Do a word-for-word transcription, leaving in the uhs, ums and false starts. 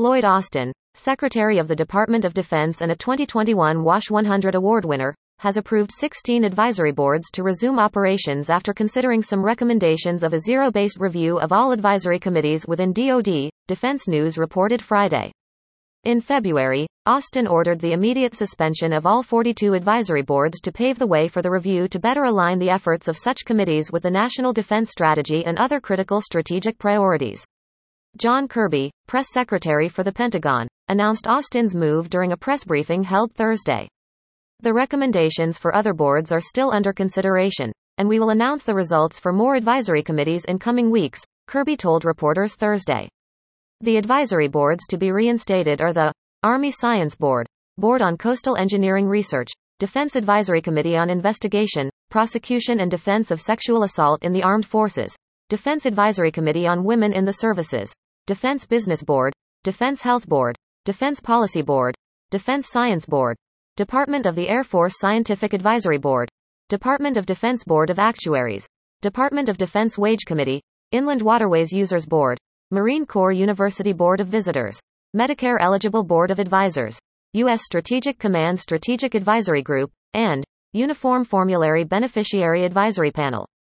Lloyd Austin, Secretary of the Department of Defense and a twenty twenty-one WASH one hundred award winner, has approved sixteen advisory boards to resume operations after considering some recommendations of a zero-based review of all advisory committees within D O D, Defense News reported Friday. In February, Austin ordered the immediate suspension of all forty-two advisory boards to pave the way for the review to better align the efforts of such committees with the national defense strategy and other critical strategic priorities. John Kirby, press secretary for the Pentagon, announced Austin's move during a press briefing held Thursday. The recommendations for other boards are still under consideration, and we will announce the results for more advisory committees in coming weeks, Kirby told reporters Thursday. The advisory boards to be reinstated are the Army Science Board, Board on Coastal Engineering Research, Defense Advisory Committee on Investigation, Prosecution and Defense of Sexual Assault in the Armed Forces, Defense Advisory Committee on Women in the Services, Defense Business Board, Defense Health Board, Defense Policy Board, Defense Science Board, Department of the Air Force Scientific Advisory Board, Department of Defense Board of Actuaries, Department of Defense Wage Committee, Inland Waterways Users Board, Marine Corps University Board of Visitors, Medicare Eligible Board of Advisors, U S Strategic Command Strategic Advisory Group, and Uniform Formulary Beneficiary Advisory Panel.